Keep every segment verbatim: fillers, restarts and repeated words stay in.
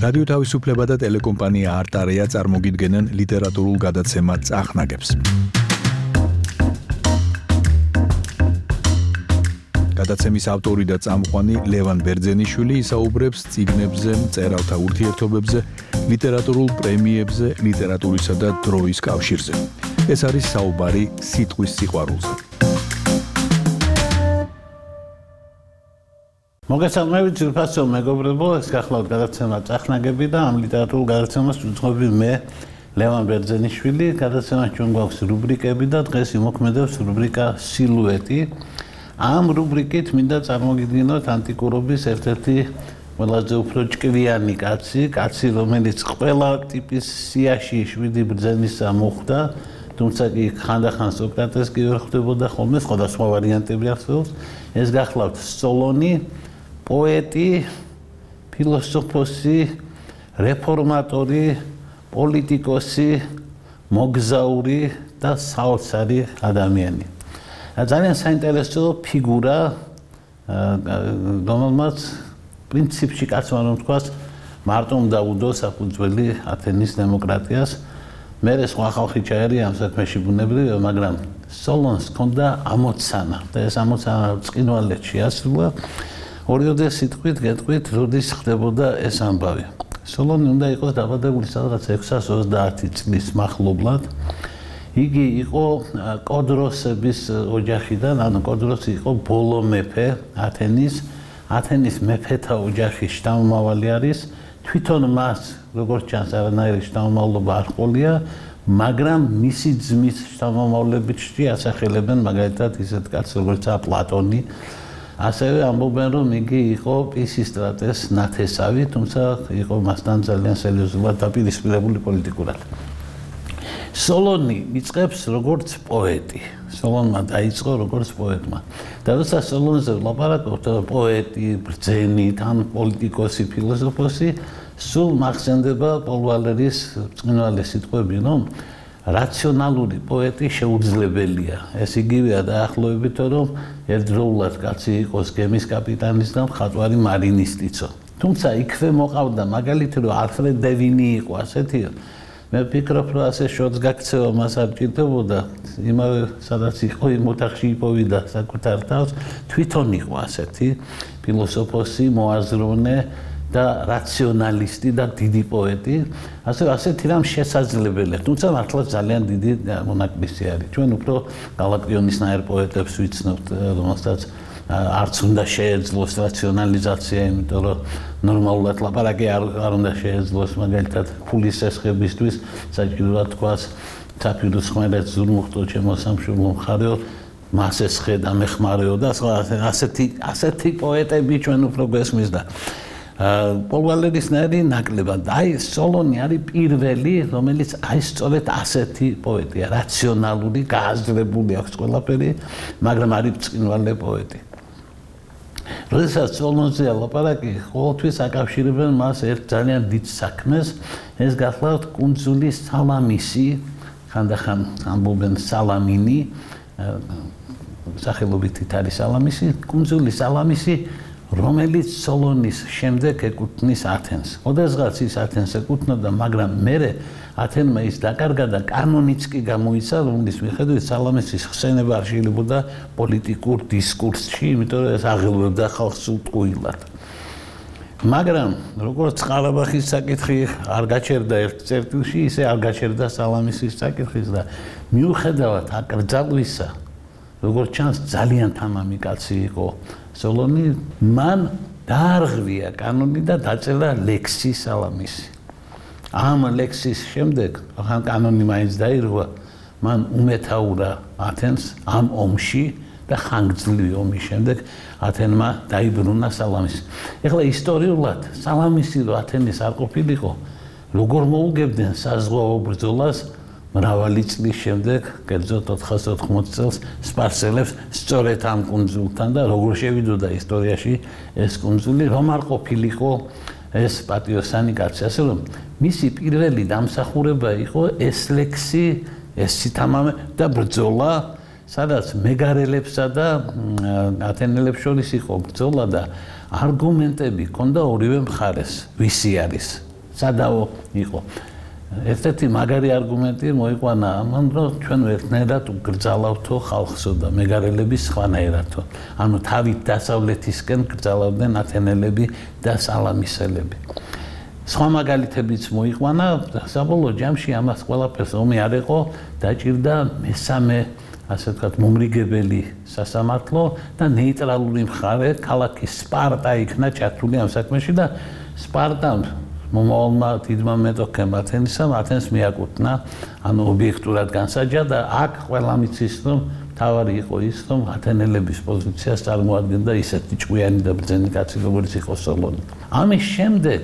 რადიო თავისუფლება და ტელეკომპანია არტარეა წარმოგიდგენენ ლიტერატურულ გადაცემა წახნაგებს. გადაცემის ავტორი და წამყვანი ლევან ბერძენიშვილი ისაუბრებს წიგნებზე, მწერალთა ურთიერთობებზე, ლიტერატურულ პრემიებზე, ლიტერატურისა და დროის კავშირზე. ეს არის საუბარი სიტყვის სიყვარულზე. მოგესალმებით ძირფასო მეგობრებო, ეს გახლავთ გადაცემა წახნაგები და ამ ლიტერატურულ გადაცემას ვუძღვები მე ლევან ბერძენიშვილი. გადაცემაში ჩვენ გვაქვს რუბრიკები და დღეს იმოქმედებს რუბრიკა სილუეტი. ამ რუბრიკით მინდა წარმოგიდგინოთ ანტიკურობის ერთ-ერთი ყველაზე უფრო ჭკვიანი კაცი, კაცი რომელიც ყველა ტიპის სიაში შვიდი ბრძენისა მოხვდა, თუმცა კი ხანდახან სოკრატეს კი ვერ ხვდებოდა ხოლმე, სხვადასხვა ვარიანტები არსებობს. ეს გახლავთ სოლონი, პოეტი, ფილოსოფოსი, რეფორმატორი, პოლიტიკოსი, მოგზაური და საოცარი ადამიანი. ძალიან საინტერესო ფიგურა, რომელმაც პრინციპში კაცმა რომ თქვას, მარტო უნდა უდო საფუძველი ათენის დემოკრატიას. მე სხვა ხალხი ჩაერია ამ საქმეში ბუნებრივია, მაგრამ სოლონს ჰქონდა ამოცანა და ეს ამოცანა ბრწყინვალეთში ასრულა. ორიოდე სიტყვით გეტყვით, როდის ხდებოდა ეს ამბავი. სოლონი უნდა იყოს დაბადებული სადღაც ექვსას ოცდაათი წლის მახლობლად. იგი იყო კოდროსების ოჯახიდან, ანუ კოდროსი იყო ბოლო მეფე ათენის. ათენის მეფეთა ოჯახის შთამომავალი არის. თვითონ მას, როგორც ჩანს, არანაირი შთამომავლობა არ ჰყოლია, მაგრამ მისი ძმის შთამომავლობითში ასახელებენ მაგალითად ისეთ კაცს, როგორიცაა პლატონი. ასევე ამბობენ, რომ იგი იყო პისისტრატეს ნათესავი, თუმცა იყო მასთან ძალიან სერიოზულად დაპირისპირებული პოლიტიკურად. სოლონი იწყებს როგორც პოეტი. სოლონმა დაიწყო როგორც პოეტმა. და როცა სოლონზე ვლაპარაკობთ, პოეტი, ბრძენი, თან პოლიტიკოსი, ფილოსოფოსი, სულ მახსენდება პოლ ვალერის ბრწყინვალე სიტყვები, რომ რაციონალური პოეტი შეუძლებელია. ეს იგივეა დაახლოებით, რომ ერთდროულად კაცი იყოს გემის კაპიტანის და მხატვარი მარინისტიცო. თუმცა იქვე მოყავდა მაგალითი, რომ ალფრედ დე ვინი იყო ასეთი. მე ვფიქრობ, რომ ასე შოც გაქცევა მას არ ჭირდებოდა, იმავე სადაც იყო იმ ოთახში იპოვიდა საკუთარ თავს, თვითონ იყო ასეთი ფილოსოფოსი, მოაზროვნე და რაციონალისტი და დიდი პოეტი, ასე ასეთი რამ შესაძლებელია, თუმცა მართლა ძალიან დიდი მონაკვისი არის. ჩვენ უფრო გალაკტიონისნაირ პოეტებს ვიცნობთ, რომელსაც არც უნდა შეეძლოს რაციონალიზაცია, იმიტომ რომ ნორმალურად ლაპარაკი არ არ უნდა შეეძლოს, მაგალითად ფულის ესხებისთვის საჭიროა თქვას საფიროს ხმელეთს ზურმუხტო ჩემო სამშობლო მხარეო, მას ესხე და მეხმარეო და სხვა ასეთი ასეთი პოეტები ჩვენ უფრო გვესმის და პოლ ვალერისნაირი ნაკლებად. აი სოლონი არის პირველი, რომელიც აი სწორედ ასეთი პოეტია, რაციონალური, გააზრებული აქვს ყველაფერი, მაგრამ არის ბრწყინვალე პოეტი. როდესაც სოლონზეა ლაპარაკი, ყოველთვის აკავშირებენ მას ერთ ძალიან დიდ საქმეს, ეს გახლავთ კუნძული სალამისი, ხანდახან ამბობენ სალამინი, სახელობითით არის სალამისი, კუნძული სალამისი, რომელიც სოლონის შემდეგ ეკუთვნის ათენს. ოდესღაც ის ათენს ეკუთვნოდა, მაგრამ მერე ათენმა ის დაკარგა და კანონიც კი გამოიცა, რომლის მიხედვით სალამისის ხსენება არ შეიძლებოდა პოლიტიკურ დისკურსში, იმიტომ რომ ეს აღელვებდა ხალხს უტყუილად. მაგრამ როგორც ყარაბაღის საკითხი არ გაჩერდა ერთ წერტილში, ისე არ გაჩერდა სალამისის საკითხიც და მიუხედავად აკრძალვისა, როგორც ჩანს, ძალიან თამამი კაცი იყო სოლონი, მან დაარღვია კანონი და დაწერა ლექსი სალამისი. ამ ლექსის შემდეგ, ახან კანონი მაინც დაირღვა, მან უმეთაურა ათენს ამ ომში და ხანგრძლივი ომის შემდეგ ათენმა დაიბრუნა სალამისი. ეხლა ისტორიულად სალამისი რო ათენის არ ყოფილიყო, როგორ მოუგებდნენ საზღვაო ბრძოლას მრავალი წლის შემდეგ, კერძოდ ოთხას ოთხმოცი წელს სპარსელებს სწორედ ამ კუნძულთან და როგორ შევიდოდა ისტორიაში ეს კუნძული, რომ არ ყოფილიყო ეს პატიოსანი კაცი, ასე რომ მისი პირველი დამსახურება იყო ეს ლექსი, ეს სითამამე და ბრძოლა, სადაც მეგარელებსა და ათენელებს შორის იყო ბრძოლა და არგუმენტები ჰქონდა ორივე მხარეს, ვისი არის სადაო იყო. ერთ-ერთი მაგარი არგუმენტი მოიყვანა ამან, რომ ჩვენ ერთნაირად გრძალავთო ხალხსო და მეგარელების სხვანაირადო. ანუ თავით დასავლეთისკენ გრძალავდნენ ათენელები და სალამისელები. სხვა მაგალითებიც მოიყვანა, საბოლოო ჯამში ამას ყველაფერს ომი არ იყო, დაჭირდა მესამე, ასე ვთქვათ, მომრიგებელი სასამართლო და ნეიტრალური მხარე, ქალაქი სპარტა იქნა ჩართული ამ საქმეში და სპარტამ მომავალმა დიდმა მეტოქემ ათენისამ ათენს მიაკუთვნა, ანუ ობიექტურად განსაჯა და აქ ყველამ იცის, რომ თავარი იყო ის, რომ ათენელების პოზიციას წარმოადგენდა ისეთი ჭკვიანი და ბრძენი კაცი, როგორც იყო სოლონი. ამის შემდეგ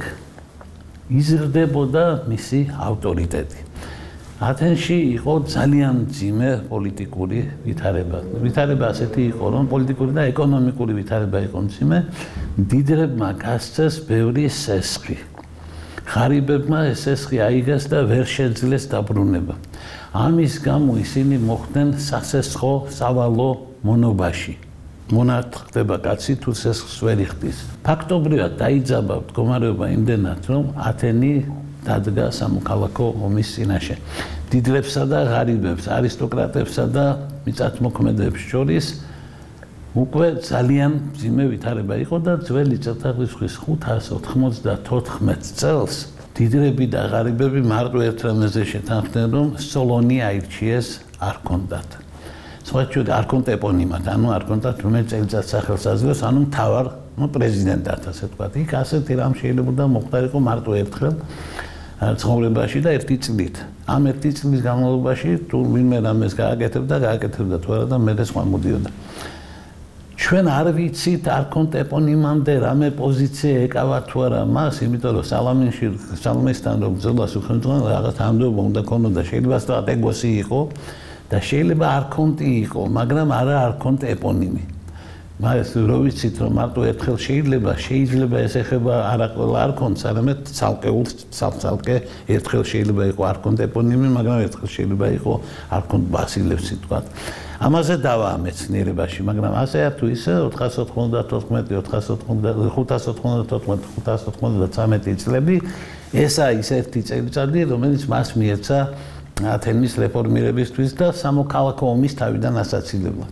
იზრდებოდა მისი ავტორიტეტი. ათენში იყო ძალიან მძიმე პოლიტიკური ვითარება. ვითარება ასეთი იყო, რომ პოლიტიკური და ეკონომიკური ვითარება იყო მძიმე, მდიდრებმა გასცეს ბევრი სესხი. ღარიბებმა ეს სესხი აიგეს და ვერ შეძლეს დაბრუნება. ამის გამო ისინი მოხვდნენ სასესხო სავალო მონობაში. მონად ხდება კაცი თუ სესხს ვერ იხდის. ფაქტობრივად დაიძაბა მდგომარეობა იმდენად, რომ ათენი დადგა სამოქალაქო ომის წინაშე. დიდლებსა და ღარიბებს, არისტოკრატებსა და მიწათმოქმედებს შორის უკვე ძალიან მძიმე ვითარება იყო და ძველი წელთაღრიცხვის ხუთას ოთხმოცდათოთხმეტ წელს დიდრები და ღარიბები მარტო ერთ რამეზე შეთანხმდნენ, რომ სოლონი აირჩიეს არქონტად. სხვა შორის არქონტ ეპონიმად, ანუ არქონტად რომელიც წელიწად სახელს აძლევს, ანუ მთავარ პრეზიდენტად, ასე ვთქვათ. იქ ასეთი რამ შეიძლება მოხდარიყო მარტო ერთხელ ცხოვრებაში და ერთი წლით. ამ ერთი წლის განმავლობაში თუ ვინმე რამეს გააკეთებდა, გააკეთებდა თუ არა და მე სხვა მოდიოდა. ჩვენ არ ვიცით არქონტ ეპონიმამდე რამე პოზიცია ეკავა თუ არა მას, იმიტომ რომ სალამინში სალამისთან რომ ბრძოლას უხელმძღვანელობდა რაღაც ამდობა უნდა ქონოდა, შეიძლება სწორად ეგოსი იყო და შეიძლება არქონტი იყო, მაგრამ არა არქონტ ეპონიმი. მას რო ვიცით რომ მარტო ერთხელ შეიძლება, შეიძლება ეს ეხება არა ყველა არქონტს, არამედ ცალკეულ ცალკე ერთხელ შეიძლება იყო არქონტ ეპონიმი, მაგრამ ერთხელ შეიძლება იყო არქონტ ბასილევსი თქვა. ამაზე დავა მეცნიერებაში, მაგრამ ასე თუ ისე ოთხას ოთხმოცდათოთხმეტი, ოთხას ოცდაოთხმეტი, ხუთას ოცდაოთხმეტი, ხუთას ოცდათვრამეტი წლები, ესაა ის ერთი წელიწადი, რომელიც მას მიეცა ათენის რეფორმირებისთვის და სამოქალაქო ომის თავიდან ასაცილებლად.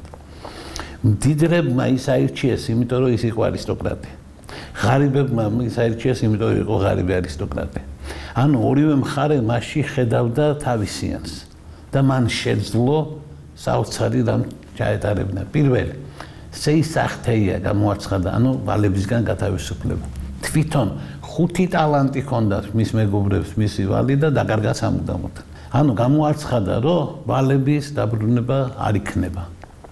მდიდრებმა ის აირჩიეს, იმიტომ რომ ის იყო არისტოკრატი. ღარიბებმა ის აირჩიეს, იმიტომ რომ იყო ღარიბი არისტოკრატი. ანუ ორივე მხარე მასში ხედავდა თავისიანს და მან შეძლო საოცარი რამ ჩაეტარებინა. პირველი, სეისახთეია გამოაცხადა, ანუ ვალებისგან გათავისუფლება. თვითონ ხუთი ტალანტი ჰქონდა მის მეგობრებს მისი ვალი და დაკარგა სამუდამოდ. ანუ გამოაცხადა, რომ ვალების დაბრუნება არ იქნება.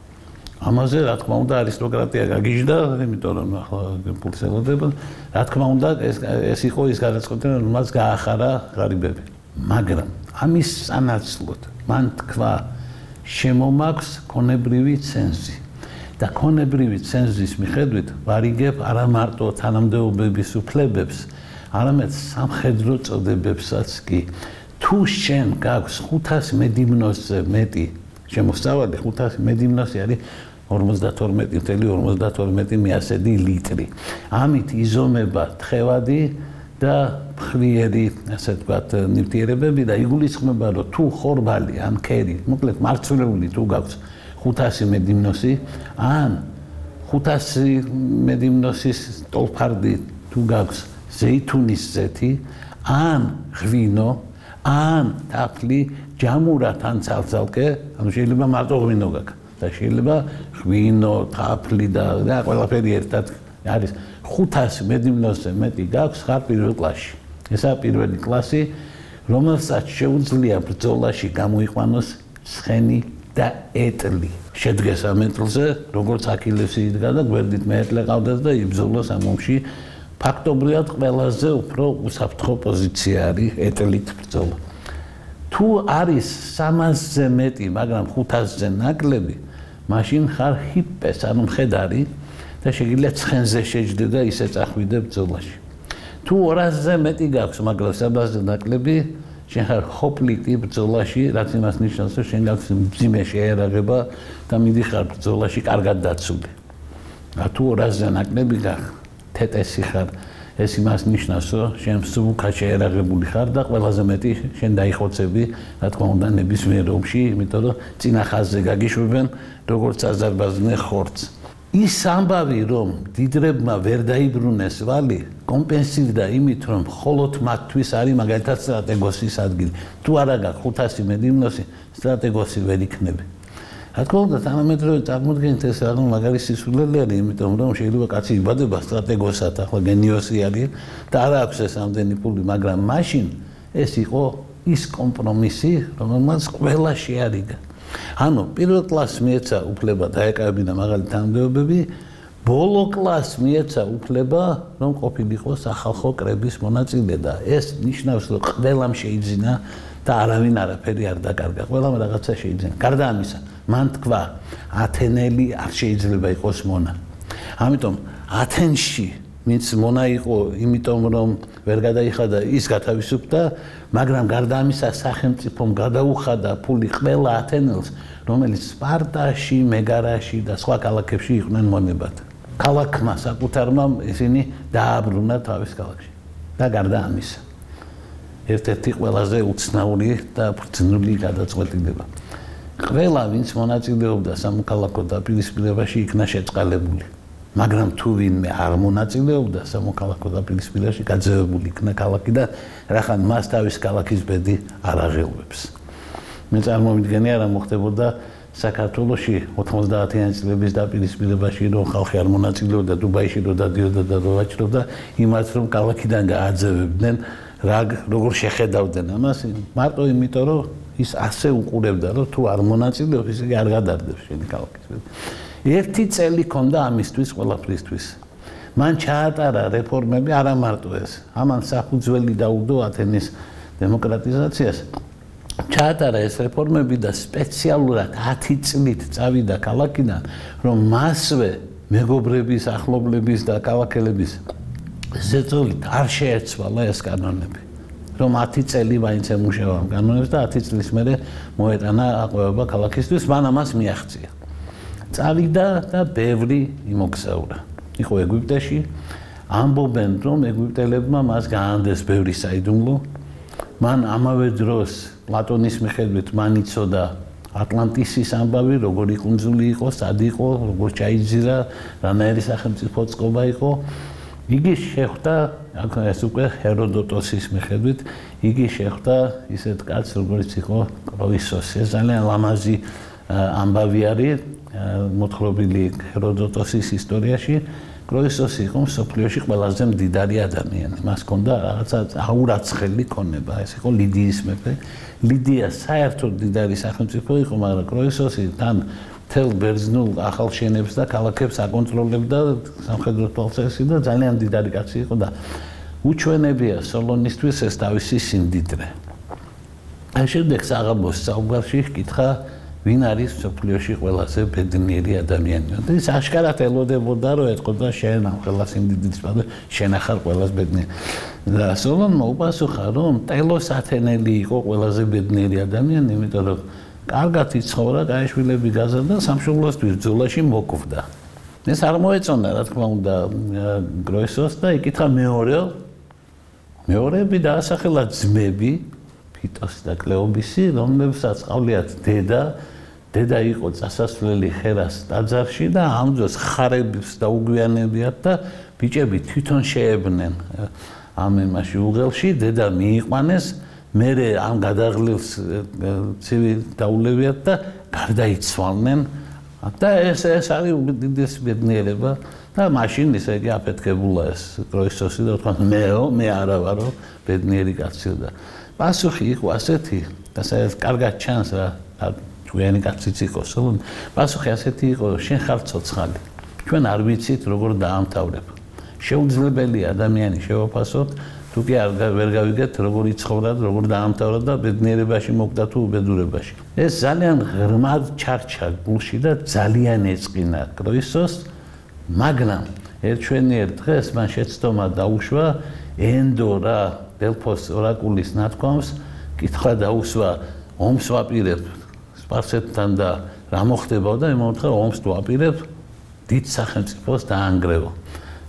ამაზე რა თქმა უნდა არისტოკრატია გაგიჟდა, იმიტომ რომ ახლა პულს ელოდება. რა თქმა უნდა ეს ეს იყო ის გადაწყვეტილება, რომ მას გაახარა ღარიბები. მაგრამ ამის სანაცვლოდ მან თქვა შემომაქვს ქონებრივი ცენზი და ქონებრივი ცენზის მიხედვით ვარიგებ არა მარტო თანამდებობების უფლებებს, არამედ სამხედრო წოდებებსაც კი. თუ შენ გაქვს ხუთას მედიმნოსზე მეტი შემოსავალი, ხუთას მედიმნოსი არის ორმოცდათორმეტი წელი ორმოცდათორმეტი მიასედი ლიტრი. ამით იზომება თხევადი და ფხვიერი, ასე ვთქვათ, ნივთიერებები და იგულისხმება, რომ თუ ხორბალი ან ქერი, მოკლედ მარცვლეული თუ გაქვს ხუთასი მედიმნოსი, ან ხუთასი მედიმნოსის ტოლფარდი თუ გაქვს ზეითუნის ზეთი, ან ღვინო, ან თაფლი, ჯამურად ან ცალ-ცალკე, ანუ შეიძლება მარტო ღვინო გაქვს და შეიძლება ღვინო, თაფლი და და ყველაფერი ერთად არის ხუთასი მედიმნოსზე მეტი გაქვს ხარ პირველ კლასში. ესაა პირველი კლასი, რომელსაც შეუძლია ბრძოლაში გამოიყვანოს ცხენი და ეტლი. შედგეს ამ ეტლზე, როგორც აქილევსი იდგა და გვერდით მეეტლე ყავდეს და იბრძოლოს ამ ომში. ფაქტობრივად ყველაზე უფრო უსაფრთხო პოზიცია არის ეტლით ბრძოლა. თუ არის სამასზე მეტი, მაგრამ ხუთასზე ნაკლები, მაშინ ხარ ჰიპეს, ანუ მხედარი და შეგიძლია ცხენზე შეჯდე და ისე წახვიდე ბრძოლაში. თუ ორასზე მეტი გაქვს, მაგრამ სამასზე ნაკლები, შენ ხარ ჰოპლიტი ბრძოლაში, რაც იმას ნიშნავს, რომ შენ გაქვს მძიმე შეერაღება და მიდიხარ ბრძოლაში კარგად დაცული. თუ ორასზე ნაკლები გაქვს, თეტესი ხარ, ეს იმას ნიშნავს, რომ შენ სულ შეერაღებული ხარ და ყველაზე მეტი შენ დაიხოცები, რა თქმა უნდა, ნებისმიერ ომში, იმიტომ რომ წინა ხაზზე გაგიშვებენ, როგორც აზერბაიჯანე ხორცს. ის ამბავი, რომ დიდრებმა ვერ დაიბრუნეს ვალი, კომპენსირდა იმით, რომ მხოლოდ მათთვის არის მაგალითად სტრატეგოსის ადგილი. თუ არა გაქვს ხუთასი მედიმნოსი, სტრატეგოსი ვერ იქნები. რა თქმა უნდა, თანამედროვე წარმოდგენით ეს რაღაც მაგარი სისულელი არის, იმიტომ რომ შეიძლება კაცი იბადება სტრატეგოსად, ახლა გენიოსი არის და არ აქვს ეს ამდენი ფული, მაგრამ მაშინ ეს იყო ის კომპრომისი, რომელმაც ყველა შეარიგა. ანუ პირველ კლასს მიეცა უფლება დაეკავებინა მაღალი თანამდებობები, ბოლო კლასს მიეცა უფლება, რომ ყოფილიყო სახალხო კრების მონაწილე და ეს ნიშნავს, რომ ყველამ შეიძინა და არავინ არაფერი არ დაკარგა. ყველამ რაღაცა შეიძინა. გარდა ამისა, მან თქვა, ათენელი არ შეიძლება იყოს მონა. ამიტომ ათენში ვინც მონა იყო, იმიტომ რომ ვერ გადაიხადა, ის გათავისუფლდა, მაგრამ გარდა ამისა სახელმწიფომ გადაუხადა ფული ყველა ათენელს, რომელიც სპარტაში, მეგარაში და სხვა ქალაქებში იყვნენ მონებად. ქალაქმა საკუთარმა ისინი დააბრუნა თავის ქალაქში. და გარდა ამისა, ერთ-ერთი ყველაზე უცნაური და ბრძნული გადაწყვეტილება. ყველა ვინც მონაწილეობდა სამოქალაქო დაპირისპირებაში იქნა შეწყალებული. მაგრამ თუ ვინმე არ მონაწილეობდა სამოქალაქო დაპირისპირებაში, გაძევებული იქნა ქალაქი და რახან მას თავის ქალაქის ბედი არ აღელვებს. მე წარმოვიდგენია რა მოხდებოდა საქართველოში ოთხმოცდაათიანი წლების დაპირისპირებაში, რომ ხალხი არ მონაწილეობდა, დუბაიში რო დადიოდა და რო ვაჭრობდა, იმას რომ ქალაქიდან გააძევებდნენ, რა როგორ შეხედავდნენ ამას, მარტო იმიტომ რომ ის ასე უყურებდა, რომ თუ არ მონაწილეობს, ისე არ გადარდებს შენი ქალაქის ბედი. ერთი წელი ქონდა ამისთვის ყველაფრისთვის. მან ჩაატარა რეფორმები, არა მარტო ეს. ამან საფუძველი დაუდო ათენის დემოკრატიზაციას. ჩაატარა ეს რეფორმები და სპეციალურად ათი წლით წავიდა ქალაქიდან, რომ მასვე მეგობრების, ახლობლების და ქალაქელების ზეწოლით არ შეერცვალა ეს კანონები. რომ ათი წელი მაინც ემუშავა ამ კანონებს და ათი წლის მერე მოეტანა აყვავება ქალაქისთვის, მან ამას მიაღწია. წავიდა და ბევრი იმოგზაურა. იყო ეგვიპტეში, ამბობენ, რომ ეგვიპტელებმა მას გაანდეს ბევრი საიდუმლო. მან ამავე დროს პლატონის მიხედვით მან იცოდა ატლანტისის ამბავი, როგორი კუნძული იყო, სად იყო, როგორ ჩაიძირა, რანაირი სახელმწიფო წყობა იყო. იგი შეხვდა, ეს უკვე ჰეროდოტოსის მიხედვით, იგი შეხვდა ისეთ კაცს, როგორც იყო კროისოსი. ეს ძალიან ლამაზი ამბავი არის მოთხრობილი ჰეროდოტოსის ისტორიაში. კროისოსი იყო მსოფლიოში ყველაზე მდიდარი ადამიანი. მას ჰქონდა რაღაცა აურაცხელი ქონება. ეს იყო ლიდიის მეფე. ლიდია საერთოდ მდიდარი სახელმწიფო იყო, მაგრამ კროისოსი თან მთელ ბერძნულ ახალშენებს და ქალაქებს აკონტროლებდა სამხედრო თვალსაზრისით და ძალიან მდიდარი კაცი იყო და უჩვენებია სოლონისთვის ეს თავისი სიმდიდრე. აი შემდეგ საღამოს საუბარში ჰკითხა, ვინ არის მსოფლიოში ყველაზე ბედნიერი ადამიანი. და ის აშკარად ელოდებოდა, რომ ეთყოდა შენ ამ ყველა სიმდიდრის პატივ, შენ ახარ ყველაზე ბედნიერი. და სოლონმა უპასუხა, რომ ტელოს ათენელი იყო ყველაზე ბედნიერი ადამიანი, იმიტომ რომ კარგად იცხოვრა, გაეშვილები გაზარდა, სამშობლოს ბრძოლაში მოკვდა. ეს არ მოეწონა, რა თქმა უნდა, კროისოსს და იკითხა მეორე. მეორეები დაასახელა ძმები, ფიტოსი და კლეობისი, რომლებსაც ყავლიათ დედა, დედა იყო წასასვლელი ხერას ტაძარში და ამ დროს ხარებს დაუგვიანებიათ და ბიჭები თვითონ შეებნენ ამ იმაში უღელში, დედა მიიყვანეს, მერე ამ გადაღლილს ცივი დაულებიათ და გარდაიცვალნენ და ეს ეს არის უდიდესი ბედნიერება და მაშინ ისე იგი აფეთქებულა ეს კროისოსი და თქვა მეო, მე არა ვარო ბედნიერი კაცი და პასუხი იყო ასეთი და საერთოდ კარგად ჩანს რა ჩვენი კაციც იყო სულ პასუხი ასეთი იყო შენ ხარ ცოცხალი ჩვენ არ ვიცით როგორ დაამთავრებ შეუძლებელია ადამიანი შევაფასოთ თუ კი არ ვერ გავიგეთ როგორ იცხოვრა როგორ დაამთავრა და ბედნიერებაში მოკვდა თუ უბედურებაში ეს ძალიან ღრმად ჩარჩა გულში და ძალიან ეწყინა კროისოს მაგრამ ერთვენიერ დღეს მან შეცდომა დაუშვა ენდორა დელფოს ორაკულის ნათქვამს კითხვა დაუსვა ომს ვაპირებ სპარსეთთან და რა მოხდებოდა იმოთხა ომს ვაპირებ დიდ სახელმწიფოს დაანგრევა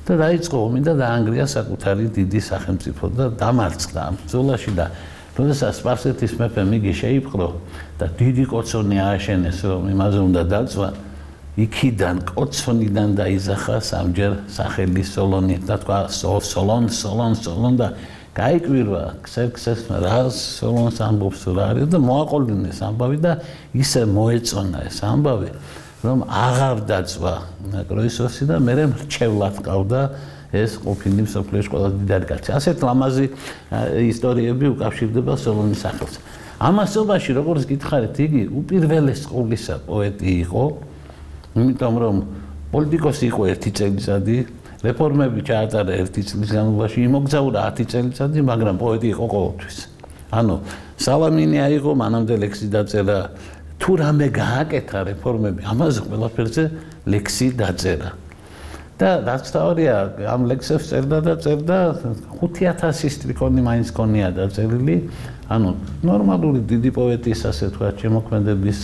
და დაიწყო ომი და დაანგრია საკუთარი დიდი სახელმწიფო და დამარცხდა ამ ბრძოლაში და როდესაც სპარსეთის მეფემ იგი შეიპყრო და დიდი კოცონი ააშენეს, რომ იმაზე უნდა დაწვა, იქიდან კოცონიდან დაიზახა სამჯერ სახელი სოლონი და თქვა სოლონ, სოლონ, სოლონ და გაიკვირვა ქსერქსესმა რა სოლონს ამბობს რა არის და მოაყოლინეს ამბავი და ისე მოეწონა ეს ამბავი, რომ აღარ დაწვა კროისოსი და მერე მრჩევლად ყავდა ეს ყოფილი მსოფლიოში ყველაზე დიდარი კაცი. ასეთ ლამაზი ისტორიები უკავშირდება სოლონის სახელს. ამასობაში, როგორც გითხარით, იგი უპირველეს ყოვლისა პოეტი იყო, იმიტომ რომ პოლიტიკოსი იყო ერთი წელიწადი, რეფორმები ჩაატარა ერთი წლის განმავლობაში, იმოგზაურა ათი წელიწადი, მაგრამ პოეტი იყო ყოველთვის. ანუ სალამინი აიღო, მანამდე ლექსი დაწერა, თუ რამე გააკეთა რეფორმები, ამაზე ყველაფერზე ლექსი დაწერა. და რაც თავია ამ ლექსებს წერდა და წერდა ხუთი ათასი სტრიქონი მაინც ქონია დაწერილი, ანუ ნორმალური დიდი პოეტის ასე თქვა შემოქმედების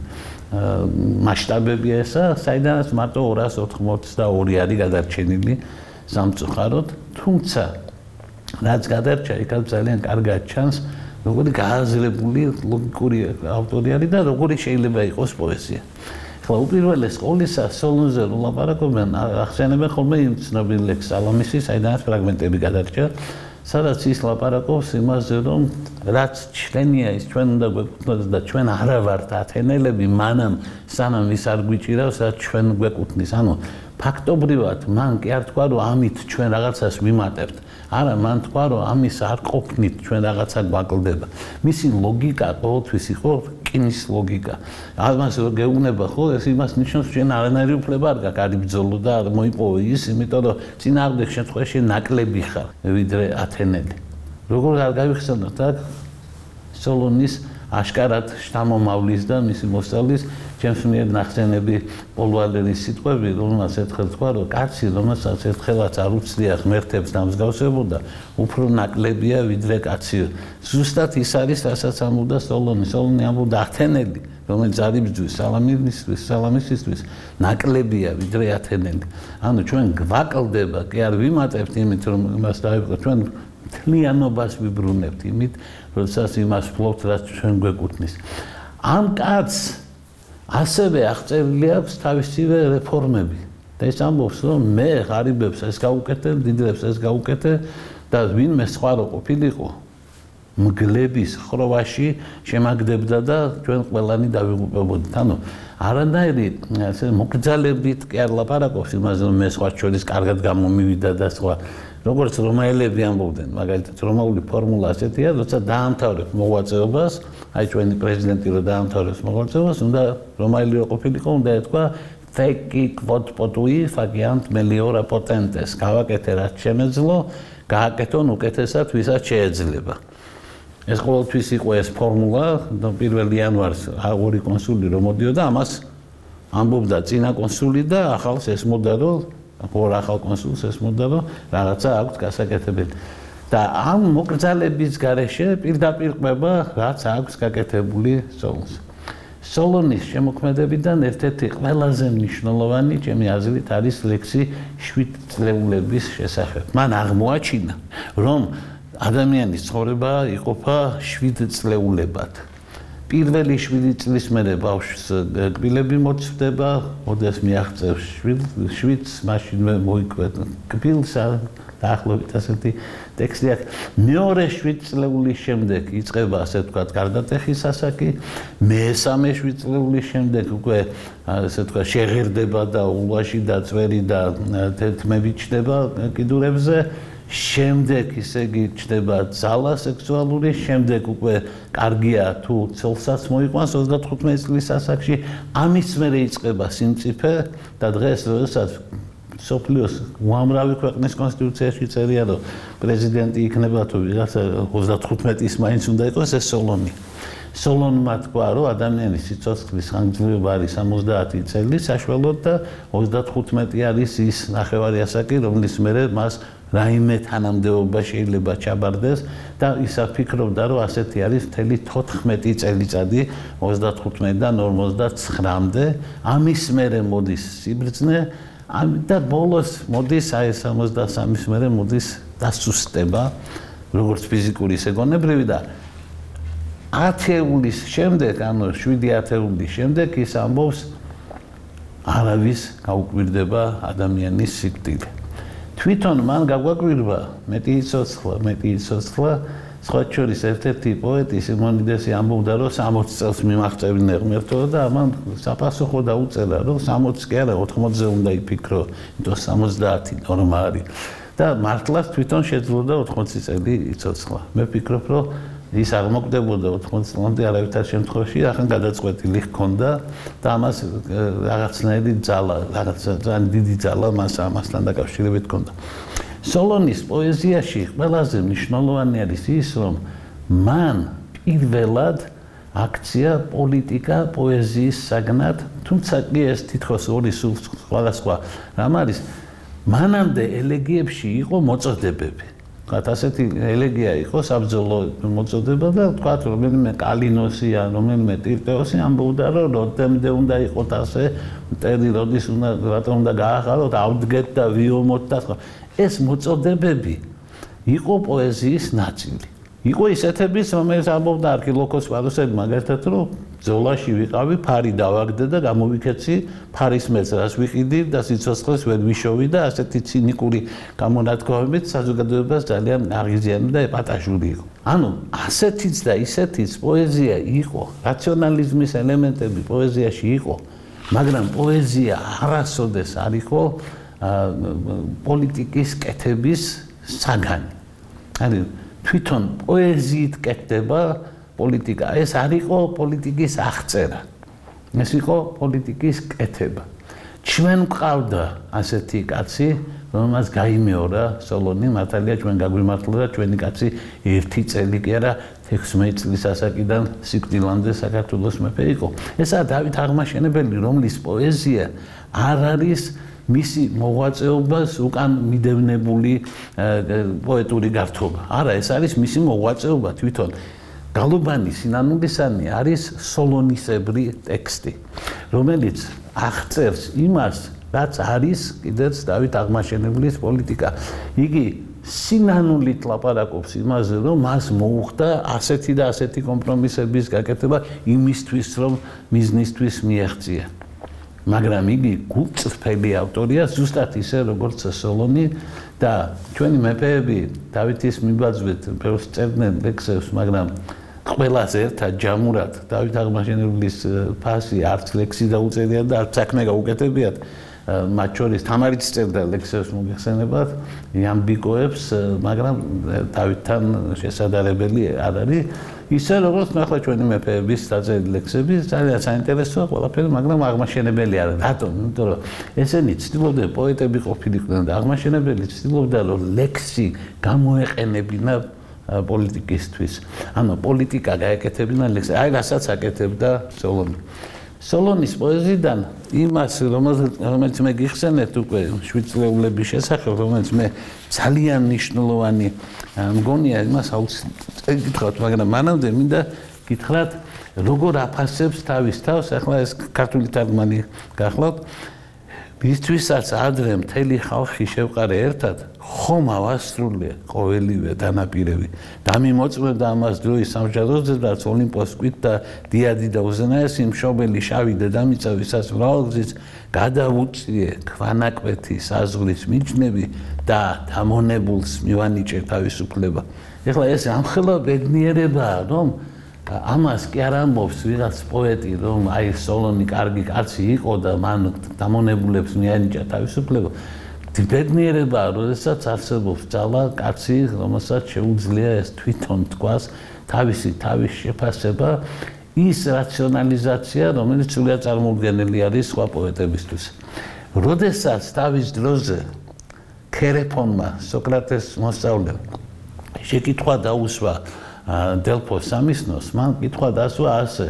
მასშტაბებია ესა, საიდანაც მარტო ორას ოთხმოცდაორი არის გადარჩენილი სამწუხაროდ, თუმცა რაც გადარჩა, იქაც ძალიან კარგად ჩანს, როგორი გააზრებული ლოგიკური ავტორი არის და როგორი შეიძლება იყოს პოეზია. უპირველეს ყოვლისა სოლონზე ლაპარაკობენ, ახსენებენ ხოლმე იმ ცნობილ ლექს სალამისი, საიდანაც ფრაგმენტები გადარჩა, სადაც ის ლაპარაკობს იმაზე, რომ რაც ჩვენია ის ჩვენ უნდა გვეკუთვნოს და ჩვენ არა ვართ ათენელები, მანამ სანამ ის არ გვიჭირავს, რაც ჩვენ გვეკუთვნის. ანუ ფაქტობრივად მან კი არ თქვა, რომ ამით ჩვენ რაღაცას ვიმატებთ. არა, მან თქვა, რომ ამის არ ყოფნით ჩვენ რაღაცა გვაკლდება. მისი ლოგიკა ყოველთვის იყო რკინის ლოგიკა. ამას რო გეუბნება ხო, ეს იმას ნიშნავს, ჩვენ არანაირი უფლება არ გაქვს არ იბრძოლო და არ მოიპოვო ის, იმიტომ რომ წინააღმდეგ შემთხვევაში ნაკლები ხარ, ვიდრე ათენელი. როგორ არ გავიხსენოთ აქ სოლონის აშკარად შთამომავლის და მისი მოსწავლის ჩემს მიერ ნახსენები პოლ ვალერის სიტყვები, რომელსაც ერთხელ თქვა, რომ კაცი, რომელსაც ერთხელაც არ უცდია ღმერთებს დამსგავსებოდა, უფრო ნაკლებია ვიდრე კაცი. ზუსტად ის არის, რასაც ამბობდა სოლონი. სოლონი ამბობდა ათენელი, რომელიც არ იბრძვის სალამისისთვის, სალამისისთვის, ნაკლებია ვიდრე ათენელი. ანუ ჩვენ გვაკლდება, კი არ ვიმატებთ იმით, რომ იმას დავიწყოთ, ჩვენ თლიანობას ვიბრუნებთ იმით, როდესაც იმას ვფლობთ, რაც ჩვენ გვეკუთვნის. ამ კაცს ასევე აღწერილი აქვს თავისივე რეფორმები. და ის ამბობს, რომ მე ღარიბებს ეს გავუკეთე, დიდებს ეს გავუკეთე და ვინმე სხვა რო ყოფილიყო, მგლების ხროვაში შემაგდებდა და ჩვენ ყველანი დავიღუპებოდით. ანუ არანაირი ასე მოკრძალებით კი არ ლაპარაკობს იმაზე, რომ მე სხვა შორის კარგად გამომივიდა და სხვა. როგორც რომაელები ამბობდნენ, მაგალითად რომაული ფორმულა ასეთია, როცა დაამთავრებ მოღვაწეობას, აი ჩვენი პრეზიდენტი რო დაამთავრებს მოღვაწეობას, უნდა რომაელი რო ყოფილიყო, უნდა ეთქვა feci quod potui faciant meliora potentes. გავაკეთე რაც შემეძლო, გააკეთონ უკეთესად, ვისაც შეეძლება. ეს ყოველთვის იყო ეს ფორმულა, პირველ იანვარს ორი კონსული რომ მოდიოდა, ამას ამბობდა წინა კონსული და ახალს ესმოდა, რომ ორ ახალ კონსულს ესმოდა, რომ რაღაცა აქვს გასაკეთებელი. და ამ მოკრძალების გარეშე პირდაპირ ყვება, რაც აქვს გაკეთებული სოლონს. სოლონის შემოქმედებიდან ერთ-ერთი ყველაზე მნიშვნელოვანი, ჩემი აზრით, არის ლექსი შვიდ წლეულების შესახებ. მან აღმოაჩინა, რომ ადამიანის ცხოვრება იყოფა შვიდ წლეულებად. პირველი შვიდი წლის მერე ბავშვს კბილები მოწვდება, ოდეს მიაღწევს შვიდს, მაშინვე მოიკვეთ კბილს, დაახლოებით ასეთი ტექსტი აქვს. მეორე შვიდ წლეულის შემდეგ იწყება, ასე ვთქვათ, გარდატეხის ასაკი, მესამე შვიდ წლეულის შემდეგ უკვე ასე ვთქვათ, შეღერდება და ულვაში და წვერი და თეთმები ჩნდება კიდურებზე. შემდეგ ისე იგი ჩნდება ძალა სექსუალური, შემდეგ უკვე კარგია თუ ცოლსაც მოიყვანს ოცდათხუთმეტი წლის ასაკში, ამის მერე იწყება სიმწიფე და დღეს როდესაც სოფლიოს უამრავი ქვეყნის კონსტიტუციაში წერია, რომ პრეზიდენტი იქნება თუ ვიღაცა ოცდათხუთმეტის მაინც უნდა იყოს, ეს სოლონი. სოლონმა თქვა, რომ ადამიანის სიცოცხლის ხანგრძლივობა არის სამოცდაათი წელი საშუალოდ და ოცდათხუთმეტი არის ის ნახევარი ასაკი, რომლის მერე მას რაიმე თანამდებობა შეიძლება ჩაბარდეს და ის აფიქრობდა, რომ ასეთი არის მთელი თოთხმეტი წელიწადი ოცდათხუთმეტიდან ორმოცდაცხრამდე. ამის მერე მოდის სიბრძნე, და ბოლოს მოდის აი სამოცდასამის მერე მოდის დასუსტება, როგორც ფიზიკური, ისე გონებრივი და ათეულის შემდეგ, ანუ შვიდი ათეულის შემდეგ ის ამბობს არავის გაუკვირდება ადამიანის სიკვდილი. თვითონ მან გაგვაკვირვა მეტი იცოცხლა, მეტი იცოცხლა, სხვა შორის ერთ-ერთი პოეტი სიმონიდესი ამბობდა, რომ სამოცი წელს მიმაღწევინე ღმერთო და ამან საპასუხო დაუწერა, რომ სამოცი კი არა, ოთხმოცზე უნდა იფიქრო, იმიტომ სამოცდაათი ნორმა არის. და მართლაც თვითონ შეძლოდა ოთხმოცი წელი იცოცხლა. მე ვფიქრობ, რომ ის არ მოკდებოდა ოთხმოცი წლამდე არავითარ შემთხვევაში, ახლა გადაწყვეტილი ჰქონდა და ამას რაღაცნაირი ძალა, რაღაც ძალიან დიდი ძალა მას ამასთან დაკავშირებით ჰქონდა. სოლონის პოეზიაში ყველაზე მნიშვნელოვანი არის ის, რომ მან პირველად აქცია პოლიტიკა პოეზიის საგნად, თუმცა კი ეს თითქოს ორი სხვადასხვა რამ არის. მანამდე ელეგიებში იყო მოწოდებები. თქვათ ასეთი ელეგია იყო საბრძოლო მოწოდება და თქვათ რომელიმე კალინოსი ან რომელიმე ტირტეოსი ამბობდა რომ როდემდე უნდა იყოთ ასე მტერი როდის უნდა რატომ უნდა გაახალოთ ავდგეთ და ვიომოთ და სხვა ეს მოწოდებები იყო პოეზიის ნაწილი. იყო ისეთებიც რომელიც ამბობდა არქილოქოს პარუსელი მაგალითად რომ ბრძოლაში ვიყავი ფარი დავაგდე და გამოვიქეცი ფარის მეცრას ვიყიდი და სიცოცხლეს ვერ ვიშოვი და ასეთი ცინიკური გამონათქვამებით საზოგადოებას ძალიან აღიზიანებდა და ეპატაჟური იყო. ანუ ასეთიც და ისეთიც პოეზია იყო, რაციონალიზმის ელემენტები პოეზიაში იყო, მაგრამ პოეზია არასოდეს არ იყო პოლიტიკის კეთების საგანი. არის თვითონ პოეზიით კეთდება პოლიტიკა. ეს არ იყო პოლიტიკის აღწერა. ეს იყო პოლიტიკის კეთება. ჩვენ გვყავდა ასეთი კაცი, რომელმაც გაიმეორა სოლონი, მართალია ჩვენ გაგვიმართლა და ჩვენი კაცი ერთი წელი კი არა, ექვსმეტი წლის ასაკიდან სიკვდილამდე საქართველოს მეფე იყო. ესაა დავით აღმაშენებელი, რომლის პოეზია არ არის მისი მოღვაწეობას უკან მიდევნებული პოეტური გართობა. არა, ეს არის მისი მოღვაწეობა თვითონ. გალუბანი სინანულისანი არის სოლონისებრი ტექსტი, რომელიც აღწერს იმას, რაც არის კიდეც დავით აღმაშენებლის პოლიტიკა. იგი სინანულით ლაპარაკობს იმაზე, რომ მას მოუხდა ასეთი და ასეთი კომპრომისების გაკეთება იმისთვის, რომ მიზნისთვის მიაღწია. მაგრამ იგი გულწრფელი ავტორია, ზუსტად ისე როგორც სოლონი და ჩვენი მეფეები დავითის მიბაძვით ბევრს წერდნენ ლექსებს, მაგრამ ყველაზე ერთად ჯამურად დავით აღმაშენებლის ფასი არც ლექსი დაუწერია და არც საქმე გაუკეთებიათ. მათ შორის თამარიც წერდა ლექსებს მოგეხსენებათ, იამბიკოებს, მაგრამ დავითთან შესაძლებელი არ არის. ისე როგორც ახლა ჩვენი მეფეების დაწერილი ლექსები ძალიან საინტერესოა ყველაფერი, მაგრამ აღმაშენებელი არ არის. რატომ? იმიტომ რომ ესენი ცდილობდნენ პოეტები ყოფილიყვნენ და აღმაშენებელი ცდილობდა რომ ლექსი გამოეყენებინა პოლიტიკისთვის. ანუ პოლიტიკა გაეკეთებინა ლექსი. აი რასაც აკეთებდა სოლონი. სოლონის პოეზიიდან იმას, რომელიც მე გიხსენეთ უკვე შვიდწლეულების შესახებ, რომელიც მე ძალიან მნიშვნელოვანი მგონია, იმას აუცილებლად გითხრათ, მაგრამ მანამდე მინდა გითხრათ, როგორ აფასებს თავის თავს, ახლა ეს ქართული თარგმანი გახლავთ, ვისთვისაც ადრე მთელი ხალხი შევყარე ერთად, ხომ ავასრულე ყოველივე დანაპირები. დამიმოწმებდა ამას დროის სამსჯავროზე, რაც ოლიმპოს კვით და დიადი და უზენაესი მშობელი შავი დედამიწა, ვისაც მრავალგზის გადავუწიე ქვანაკვეთი საზღვრის მიჯნები და დამონებულს მივანიჭე თავისუფლება. ეხლა ეს ამხელა ბედნიერებაა, რომ ამას კი არ ამბობს ვიღაც პოეტი, რომ აი სოლონი კარგი კაცი იყო და მან დამონებულებს მიანიჭა თავისუფლება. ბედნიერებაა, როდესაც არსებობს ძალა კაცი, რომელსაც შეუძლია ეს თვითონ თქვას თავისი თავის შეფასება, ის რაციონალიზაცია, რომელიც სულად წარმოუდგენელი არის სხვა პოეტებისთვის. როდესაც თავის დროზე ქერეფონმა სოკრატეს მოსწავლემ შეკითხვა დაუსვა დელფოს სამისნოს, მან კითხვა დასვა ასე: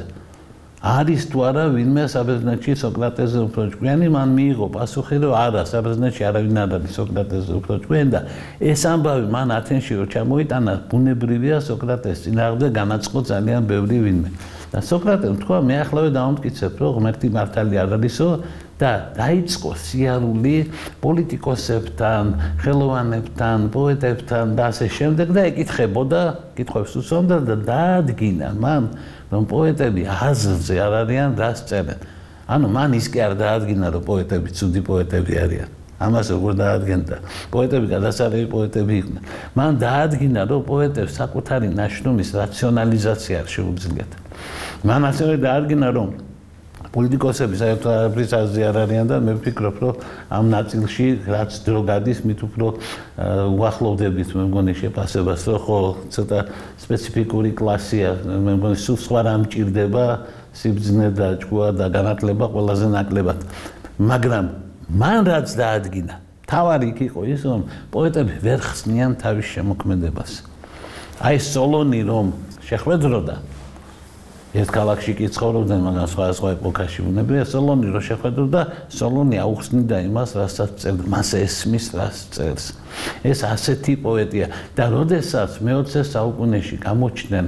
არის თუ არა ვინმე საბერძნეთში სოკრატეზე უფრო ჭკვიანი? მან მიიღო პასუხი, რომ არა, საბერძნეთში არავინ არ არის სოკრატეზე უფრო ჭკვიანი და ეს ამბავი მან ათენში რო ჩამოიტანა, ბუნებრივია სოკრატეს წინააღმდეგ განაწყო ძალიან ბევრი ვინმე. და სოკრატემ თქვა, მე ახლავე დავამტკიცებ, რომ ღმერთი მართალი არ არისო და დაიწყო სიარული პოლიტიკოსებთან, ხელოვანებთან, პოეტებთან და ასე შემდეგ და ეკითხებოდა, კითხვებს უსვამდა და დაადგინა მან, რომ პოეტები აზრზე არ არიან, რას წერენ. ანუ მან ის კი არ დაადგინა, რომ პოეტები ცუდი პოეტები არიან. ამას როგორ დაადგენდა? პოეტები გადასარევი პოეტები იყვნენ. მან დაადგინა, რომ პოეტებს საკუთარი ნაშრომის რაციონალიზაცია არ შეუძლიათ. მან ასევე დაადგინა, რომ პოლიტიკოსები საერთოდ არაფრის აზრი არ არიან და მე ვფიქრობ, რომ ამ ნაწილში რაც დრო გადის, მით უფრო უახლოვდებით მე მგონი შეფასებას, რომ ხო ცოტა სპეციფიკური კლასია, მე მგონი სულ სხვა რამ ჭირდება, სიბრძნე და ჭკუა და განათლება ყველაზე ნაკლებად. მაგრამ მან რაც დაადგინა, თავარი იქ იყო ის, რომ პოეტები ვერ ხსნიან თავის შემოქმედებას. აი სოლონი რომ შეხვედროდა ერთ ქალაქში კი ცხოვრობდნენ, მაგრამ სხვა სხვა ეპოქაში ბუნებია, სოლონი რო შეხვედროდა, სოლონი აუხსნიდა იმას, რასაც წერდა, მას ესმის, რას წერს. ეს ასეთი პოეტია და როდესაც მეოცე საუკუნეში გამოჩნდნენ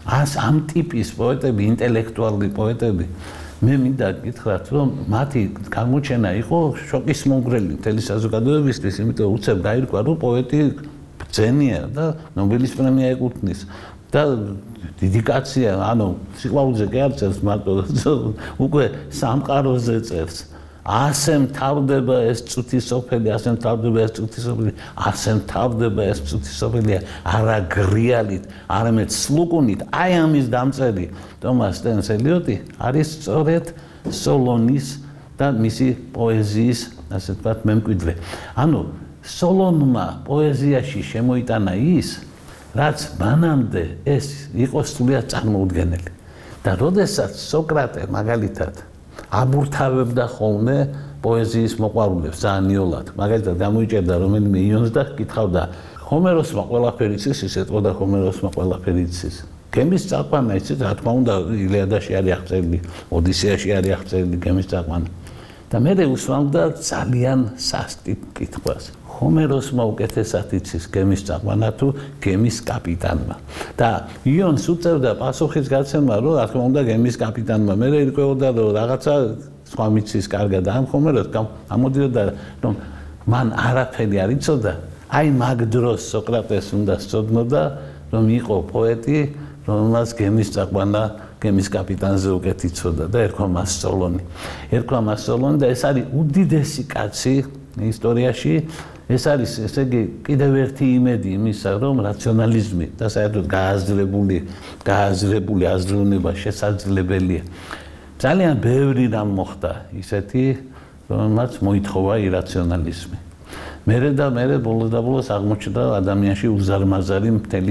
ამ ტიპის პოეტები, ინტელექტუალური პოეტები, მე მინდა გითხრათ, რომ მათი გამოჩენა იყო შოკის მომგვრელი მთელი საზოგადოებისთვის, იმიტომ უცებ გაირკვა, რომ პოეტი ბრძენია და ნობელის პრემია ეკუთვნის. და დედიკაცია, ანუ სიყვარულზე კი არ წერს მარტო, უკვე სამყაროზე წერს. ასე მთავრდება ეს წუთი სოფელი, ასე მთავრდება ეს წუთი სოფელი, ასე მთავრდება ეს წუთი სოფელი, არა გრიალით, არამედ სლუკუნით. აი ამის დამწერი ტომას სტენს ელიოტი არის სწორედ სოლონის და მისი პოეზიის, ასე ვთქვათ, მემკვიდრე. ანუ სოლონმა პოეზიაში შემოიტანა ის, რაც მანამდე ეს იყო სრულიად წარმოუდგენელი. და როდესაც სოკრატე მაგალითად აბურთავებდა ხოლმე პოეზიის მოყვარულებს ძალიან იოლად. მაგალითად გამოიჭერდა რომელიმე იონს და კითხავდა ჰომეროსმა ყველაფერი იცის, ის ეტყოდა ჰომეროსმა ყველაფერი იცის. გემის წაყვანა იცით, რა თქმა უნდა, ილიადაში არის აღწერილი, ოდისეაში არის აღწერილი გემის წაყვანა. და მე უსვამდა ძალიან სასტიკ კითხვას. ჰომეროსმა უკეთესად იცის გემის წაყვანა თუ გემის კაპიტანმა. და იონს უწევდა პასუხის გაცემა, რომ რა თქმა უნდა გემის კაპიტანმა. მე ირკვეოდა, რომ რაღაცა სხვა მიცის კარგად და ამ ჰომეროს ამოდიოდა, რომ მან არაფერი არ იცოდა. აი მაგ დროს სოკრატეს უნდა სწოდნოდა, რომ იყო პოეტი, რომელსაც გემის წაყვანა გემის კაპიტანზე უკეთ იცოდა და ერქვა მას სოლონი. ერქვა მას სოლონი და ეს არის უდიდესი კაცი ისტორიაში. ეს არის, ესე იგი, კიდევ ერთი იმედი იმისა, რომ რაციონალიზმი და საერთოდ გააზრებული, გააზრებული აზროვნება შესაძლებელია. ძალიან ბევრი რამ მოხდა ისეთი, რომელმაც მოითხოვა ირაციონალიზმი. მერე და მერე ბოლოს და ბოლოს აღმოჩნდა ადამიანში უზარმაზარი მთელი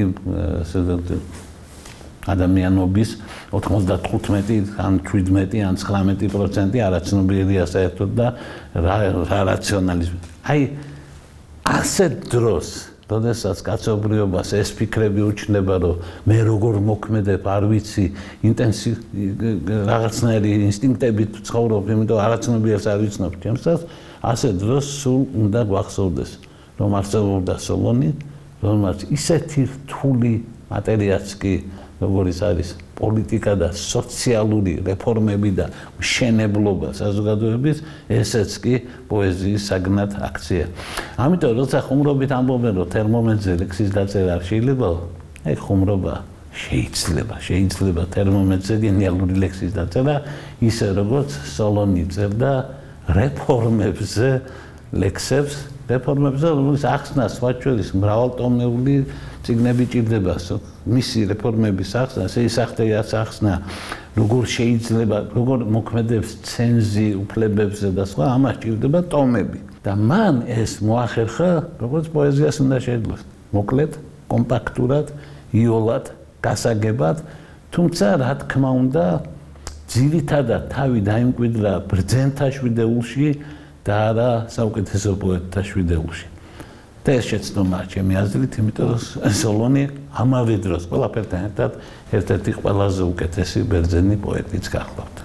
ადამიანობის ოთხმოცდათხუთმეტი ან შვიდმეტი ან ცხრამეტი პროცენტი არაცნობიერია საერთოდ და რა რაციონალიზმი. აი ასეთ დროს, როდესაც კაცობრიობას ეს ფიქრები უჩნდება, რომ მე როგორ მოქმედებ, არ ვიცი, ინტენსივ რაღაცნაირი ინსტინქტებით ცხოვრობ, იმიტომ არაცნობიერს არ ვიცნობ ჩემსაც, ასე დროს სულ უნდა გვახსოვდეს, რომ არსებობდა სოლონი, რომელმაც ისეთი რთული მატერიაც კი როგორიც არის პოლიტიკა და სოციალური რეფორმები და მშენებლობა საზოგადოების, ესეც კი პოეზიის საგნად აქცია. ამიტომ როცა ხუმრობით ამბობენ, რომ თერმომეტრზე ლექსის დაწერა არ შეიძლება, აი ხუმრობა შეიძლება, შეიძლება თერმომეტრზე გენიალური ლექსის დაწერა, ისე როგორც სოლონი წერდა რეფორმებზე ლექსებს, რეფორმებზე, რომელიც ახსნა სხვა ჩვენის მრავალტომეული წიგნები ჭირდება. მისი რეფორმების ახსნა, შეისახდეაც ახსნა, როგორ შეიძლება, როგორ მოქმედებს ცენზი უფლებებზე და სხვა, ამას ჭირდება ტომები. და მან ეს მოახერხა, როგორც პოეზიას უნდა შეძლოს. მოკლედ, კომპაქტურად, იოლად, გასაგებად, თუმცა რა თქმა უნდა, ძირითადად თავი დაიმკვიდრა ბრძენთა შვიდეულში და არა საუკეთესო პოეტთა შვიდეულში. და ეს შეცდომაა ჩემი აზრით, იმიტომ რომ სოლონი ამავე დროს ყველაფერთან ერთად ერთ-ერთი ყველაზე უკეთესი ბერძენი პოეტიც გახლავთ.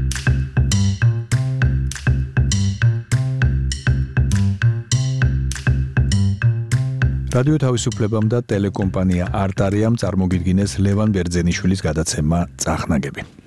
რადიო თავისუფლებამ და ტელეკომპანია არტარიამ წარმოგიდგინეს ლევან ბერძენიშვილის გადაცემა წახნაგები.